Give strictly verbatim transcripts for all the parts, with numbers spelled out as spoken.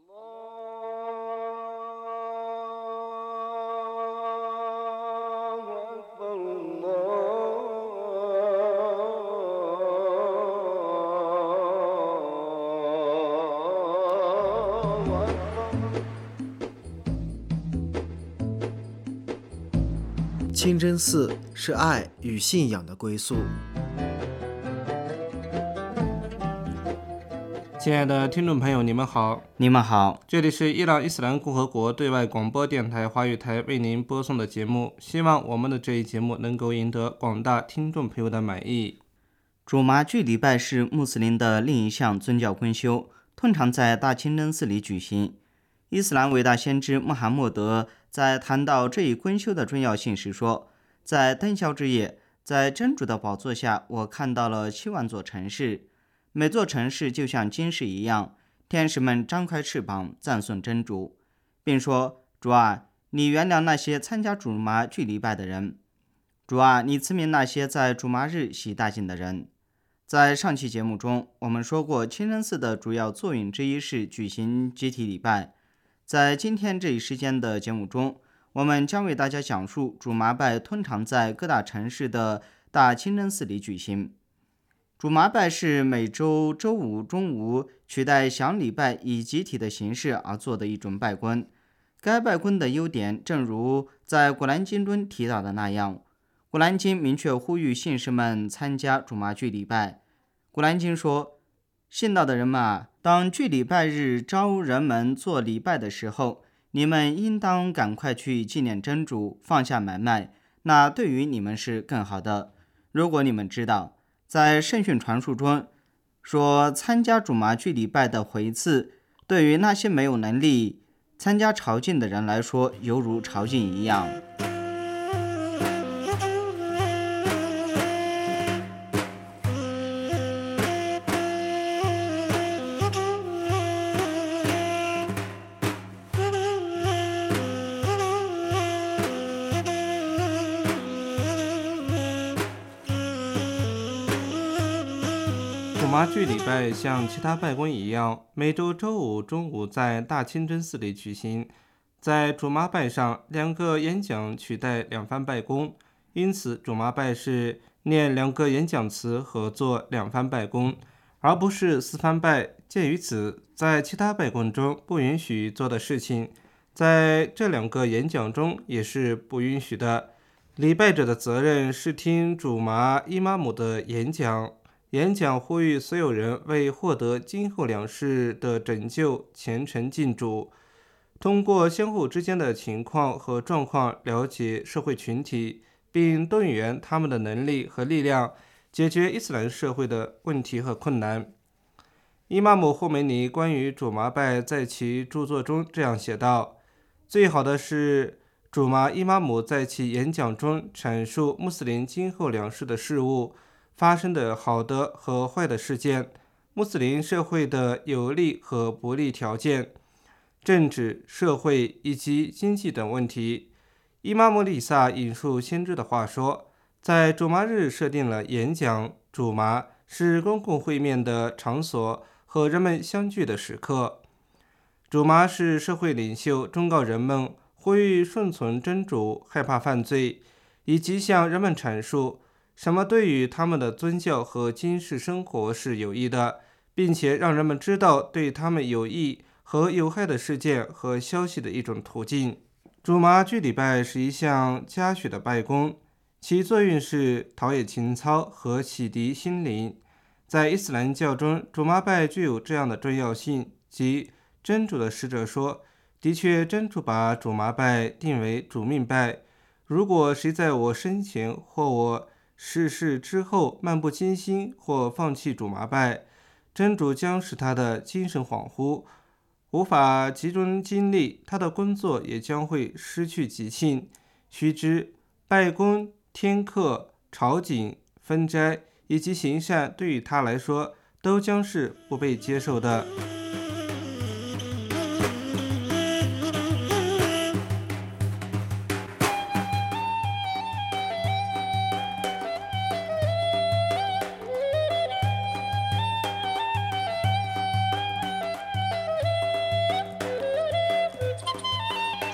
清真寺是爱与信仰的归宿。 亲爱的听众朋友，你们好， 你们好， 这里是伊朗伊斯兰共和国对外广播电台华语台为您播送的节目，希望我们的这一节目能够赢得广大听众朋友的满意。 主麻聚礼拜是穆斯林的另一项宗教公休，通常在大清真寺里举行。伊斯兰伟大先知穆罕默德在谈到这一公休的重要性时说，在灯宵之夜，在真主的宝座下，我看到了七万座城市，每座城市就像金饰一样，天使们张开翅膀赞颂真主，并说，主啊，你原谅那些参加主麻聚礼拜的人，主啊，你赐免那些在主麻日洗大净的人。在上期节目中，我们说过清真寺的主要作用之一是举行集体礼拜。在今天这一时间的节目中，我们将为大家讲述主麻拜通常在各大城市的大清真寺里举行。主麻拜是每周周五中午取代响礼拜以集体的形式而做的一种拜功。该拜功的优点正如在古兰经中提到的那样，古兰经明确呼吁信士们参加主麻聚礼拜。古兰经说，信道的人们啊，当聚礼拜日招人们做礼拜的时候，你们应当赶快去纪念真主，放下买卖，那对于你们是更好的。如果你们知道，在圣训传述中说，参加主麻聚礼拜的回赐，对于那些没有能力参加朝觐的人来说，犹如朝觐一样。 主麻聚礼拜像其他拜功一样，每周周五中午在大清真寺里举行。在主麻拜上，两个演讲取代两番拜功，因此主麻拜是念两个演讲词和做两番拜功，而不是四番拜。鉴于此，在其他拜功中不允许做的事情，在这两个演讲中也是不允许的。礼拜者的责任是听主麻伊玛姆的演讲，演讲呼吁所有人为获得今后两世的拯救虔诚敬主，通过相互之间的情况和状况了解社会群体，并动员他们的能力和力量，解决伊斯兰社会的问题和困难。伊玛姆霍梅尼关于主麻拜在其著作中这样写道，最好的是主麻伊玛姆在其演讲中阐述穆斯林今后两世的事物发生的好的和坏的事件，穆斯林社会的有利和不利条件，政治、社会以及经济等问题。伊玛目利萨引述先知的话说，在主麻日设定了演讲，主麻是公共会面的场所和人们相聚的时刻。主麻是社会领袖忠告人们呼吁顺从真主，害怕犯罪，以及向人们阐述什么对于他们的宗教和今世生活是有益的，并且让人们知道对他们有益和有害的事件和消息的一种途径。主麻聚礼拜是一项嘉许的拜功，其作用是陶冶情操和启迪心灵。在伊斯兰教中，主麻拜具有这样的重要性，即真主的使者说，的确真主把主麻拜定为主命拜，如果谁在我生前或我逝世之后漫不经心或放弃主麻拜，真主将使他的精神恍惚，无法集中精力，他的工作也将会失去吉庆。须知，拜功、天课、朝觐、分斋以及行善对于他来说都将是不被接受的。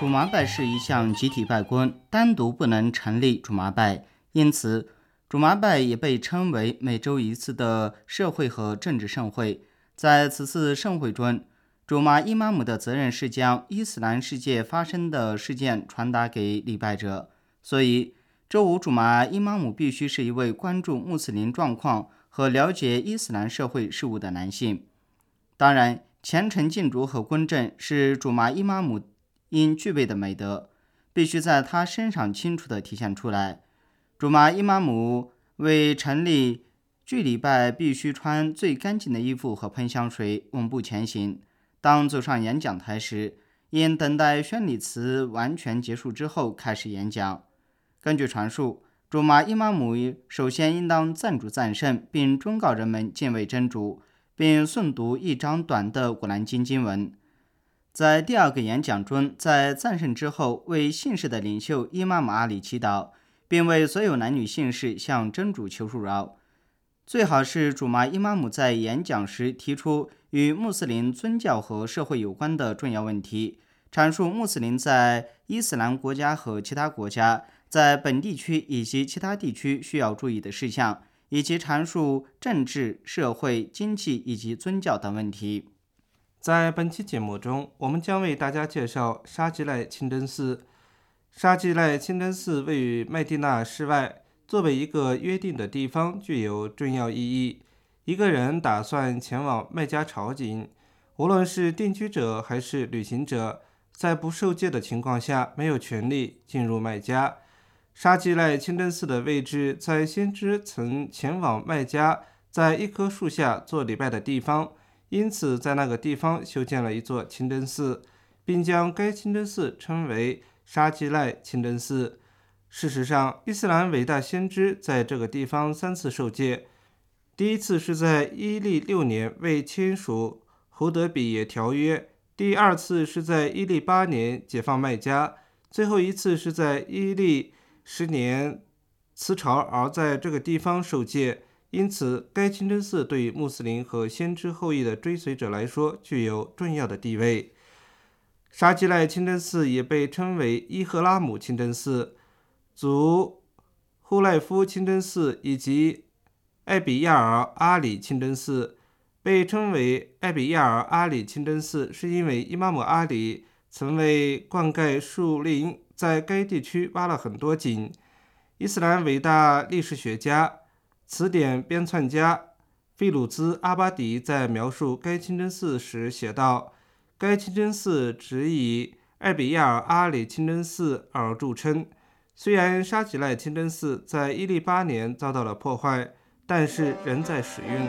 主麻拜是一项集体拜功，单独不能成立主麻拜，因此主麻拜也被称为每周一次的社会和政治盛会。在此次盛会中，主麻伊玛目的责任是将伊斯兰世界发生的事件传达给礼拜者，所以周五主麻伊玛目必须是一位关注穆斯林状况和了解伊斯兰社会事务的男性。当然，虔诚敬主和公正是主麻伊玛目应具备的美德，必须在他身上清楚地体现出来。主麻伊玛目为成立据礼拜必须穿最干净的衣服和喷香水，稳步前行。当走上演讲台时，应等待宣礼词完全结束之后开始演讲。根据传述，主麻伊玛目首先应当赞主赞圣，并忠告人们敬畏真主，并诵读一章短的古兰经经文。在第二个演讲中，在赞圣之后，为信士的领袖伊玛目阿里祈祷，并为所有男女信士向真主求恕饶。最好是主麻伊玛目在演讲时提出与穆斯林宗教和社会有关的重要问题，阐述穆斯林在伊斯兰国家和其他国家，在本地区以及其他地区需要注意的事项，以及阐述政治、社会、经济以及宗教等问题。 在本期节目中，我们将为大家介绍沙吉赖清真寺。沙吉赖清真寺位于麦地那市外，作为一个约定的地方，具有重要意义。一个人打算前往麦加朝觐，无论是定居者还是旅行者，在不受戒的情况下，没有权利进入麦加。沙吉赖清真寺的位置在先知曾前往麦加，在一棵树下做礼拜的地方，因此在那个地方修建了一座清真寺，并将该清真寺称为沙吉赖清真寺。事实上，伊斯兰伟大先知在这个地方三次受戒，第一次是在伊利六年未签署侯德比耶条约，第二次是在伊利八年解放麦加，最后一次是在伊利十年辞朝而在这个地方受戒。因此，该清真寺对于穆斯林和先知后裔的追随者来说具有重要的地位。沙吉赖清真寺也被称为伊赫拉姆清真寺、祖呼赖夫清真寺以及艾比亚尔阿里清真寺。被称为艾比亚尔阿里清真寺，是因为伊玛目阿里曾为灌溉树林，在该地区挖了很多井。伊斯兰伟大历史学家、词典编纂家费鲁兹·阿巴迪在描述该清真寺时写道：该清真寺只以艾比亚尔阿里清真寺而著称。虽然沙吉赖清真寺在伊利八年遭到了破坏，但是仍在使用。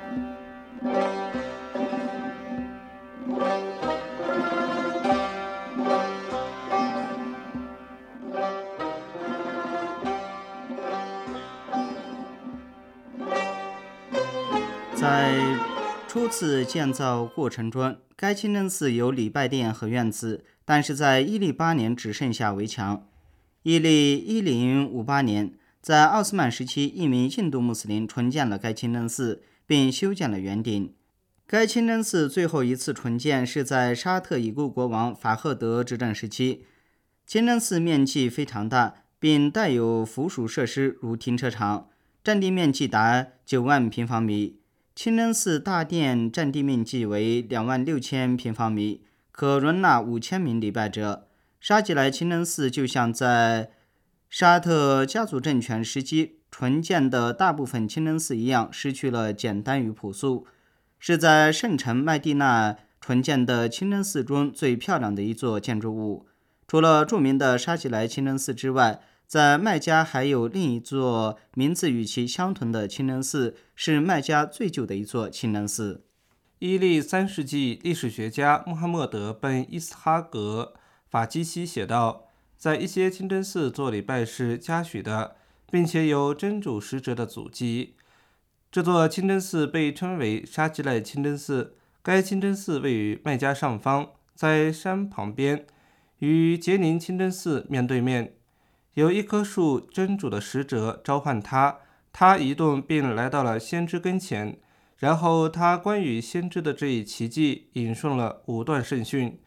在初次建造过程中，该清真寺有礼拜殿和院子，但是在伊利八年只剩下围墙。伊利一零五八年，在奥斯曼时期，一名印度穆斯林重建了该清真寺，并修建了圆顶。该清真寺最后一次重建是在沙特已故国王法赫德执政时期。清真寺面积非常大，并带有附属设施如停车场，占地面积达九万平方米。清真寺大殿占地面积为两万六千平方米，可容纳五千名礼拜者。沙吉莱清真寺就像在沙特家族政权时期重建的大部分清真寺一样，失去了简单与朴素，是在圣城麦地那重建的清真寺中最漂亮的一座建筑物。除了著名的沙吉莱清真寺之外，在麦加还有另一座名字与其相同的清真寺，是麦加最旧的一座清真寺。 伊利三世纪历史学家穆罕默德本伊斯哈格法基西写道，在一些清真寺做礼拜是嘉许的，并且有真主使者的祖籍。这座清真寺被称为沙吉赖清真寺。该清真寺位于麦加上方，在山旁边，与杰宁清真寺面对面。有一棵树，真主的使者召唤他，他移动并来到了先知跟前，然后他关于先知的这一奇迹引述了五段圣训。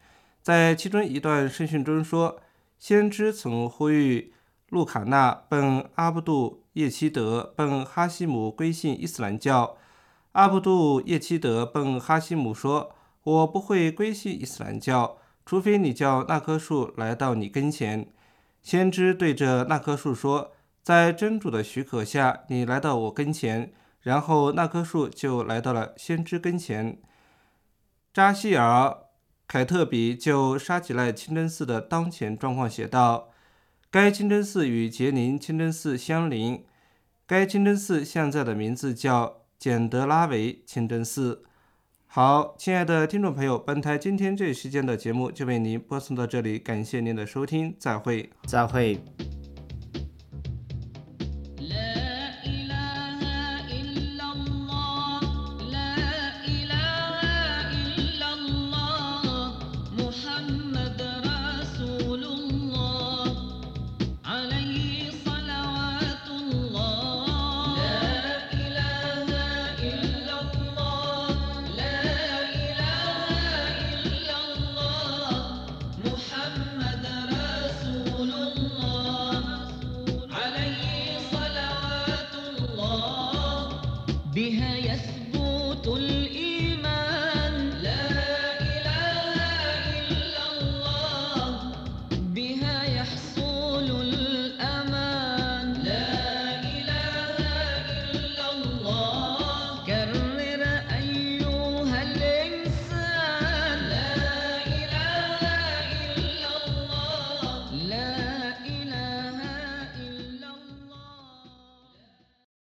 在其中一段圣训中说，先知曾呼吁路卡纳本阿布杜叶齐德本哈希姆归信伊斯兰教。阿布杜叶齐德本哈希姆说，我不会归信伊斯兰教，除非你叫那棵树来到你跟前。先知对着那棵树说，在真主的许可下，你来到我跟前，然后那棵树就来到了先知跟前。扎希尔凯特比就沙吉赖清真寺的当前状况写道，该清真寺与杰宁清真寺相邻，该清真寺现在的名字叫简德拉维清真寺。好，亲爱的听众朋友，本台今天这时间的节目就为您播送到这里，感谢您的收听，再会。 再会。